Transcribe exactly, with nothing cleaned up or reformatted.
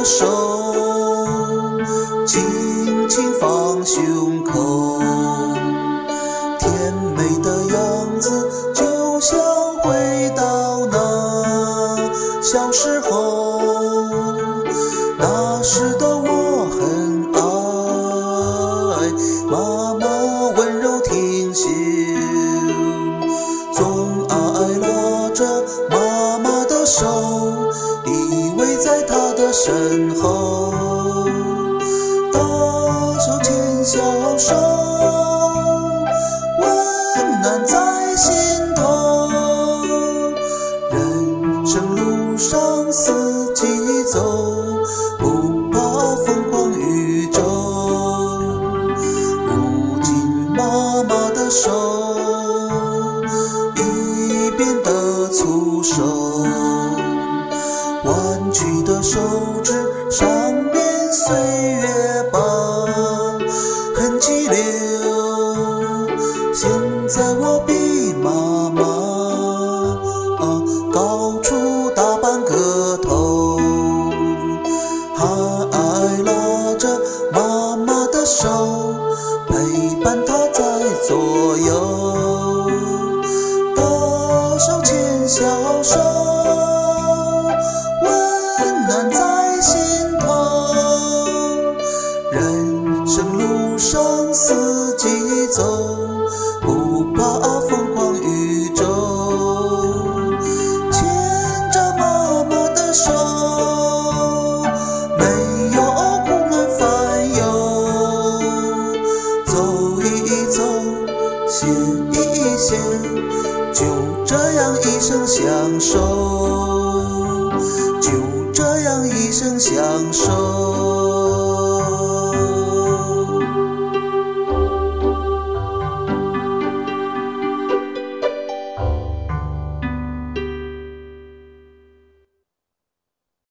手，轻轻放胸口，甜美的样子就像回到那小时候。那时的我很爱妈妈温柔听信，总爱拉着妈妈的手，依偎在她的身后，大手牵小手，温暖在心头。人生路上四季走，不怕疯狂宇宙。如今妈妈的手已变得粗瘦，弯曲的手指上面岁月疤痕迹留。现在我比妈妈啊高出大半个头，还爱拉着妈妈的手，陪伴她在左右，大手牵小手，温暖在心头。人生路上四季走，不怕疯狂宇宙。牵着妈妈的手，没有苦闷烦忧。走一走，歇一歇，就这样一生相守，就这样一生相守。